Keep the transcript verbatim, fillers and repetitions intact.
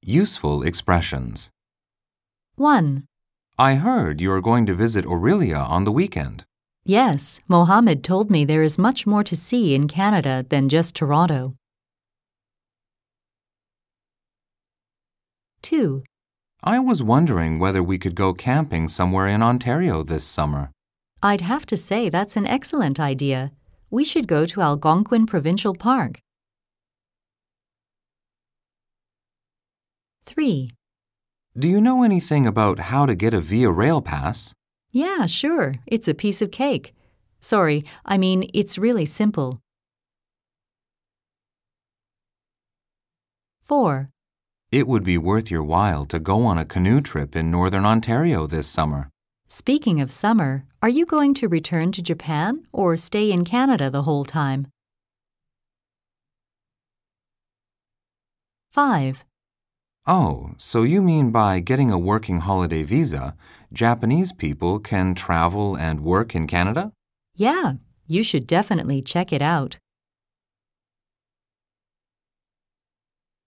Useful expressions. one. I heard you are going to visit Aurelia on the weekend. Yes, Mohammed told me there is much more to see in Canada than just Toronto. two. I was wondering whether we could go camping somewhere in Ontario this summer. I'd have to say that's an excellent idea. We should go to Algonquin Provincial Park. three. Do you know anything about how to get a Via Rail pass? Yeah, sure. It's a piece of cake. Sorry, I mean, it's really simple. four. It would be worth your while to go on a canoe trip in Northern Ontario this summer. Speaking of summer, are you going to return to Japan or stay in Canada the whole time? five. Oh, so you mean by getting a working holiday visa, Japanese people can travel and work in Canada? Yeah, you should definitely check it out.